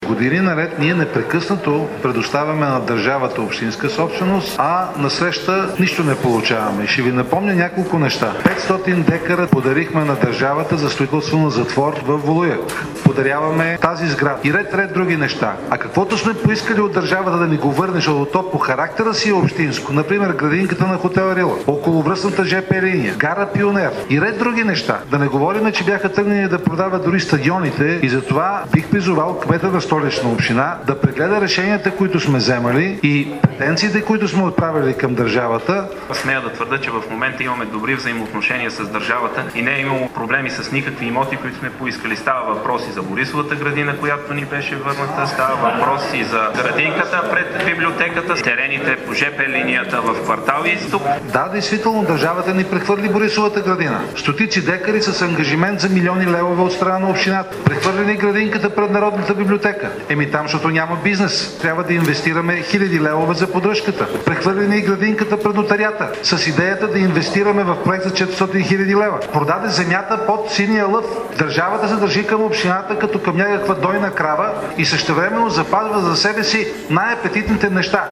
Години наред ние непрекъснато предоставяме на държавата общинска собственост, а насреща нищо не получаваме. Ще ви напомня няколко неща. 500 декара подарихме на държавата за строителство на затвор в Волуяк. Подаряваме тази сграда и ред други неща. А каквото сме поискали от държавата да ни го върне, защото то по характера си е общинско, например градинката на хотел Рила, околовръстната ЖП линия, гара Пионер и ред други неща. Да не говорим, че бяха тръгнали да продават дори стадионите и затова бих призовал кмета на Столична община да прегледа решенията, които сме вземали и претенциите, които сме отправили към държавата. Смея да твърда, че в момента имаме добри взаимоотношения с държавата и не е имало проблеми с никакви имоти, които сме поискали. Става въпроси за Борисовата градина, която ни беше върната, става въпроси за градинката пред библиотеката, терените по ЖП линията в квартал Изток. Да, действително държавата ни прехвърли Борисовата градина. Стотици декари с ангажимент за милиони левове от страна на общината. Прехвърли градинката пред Народната библиотека. Там, защото няма бизнес. Трябва да инвестираме хиляди левове за поддръжката. Прехвърли и градинката пред нотарията с идеята да инвестираме в проект за 400 хиляди лева. Продаде земята под синия лъв. Държавата се държи към общината като към някаква дойна крава и същевременно запазва за себе си най-апетитните неща.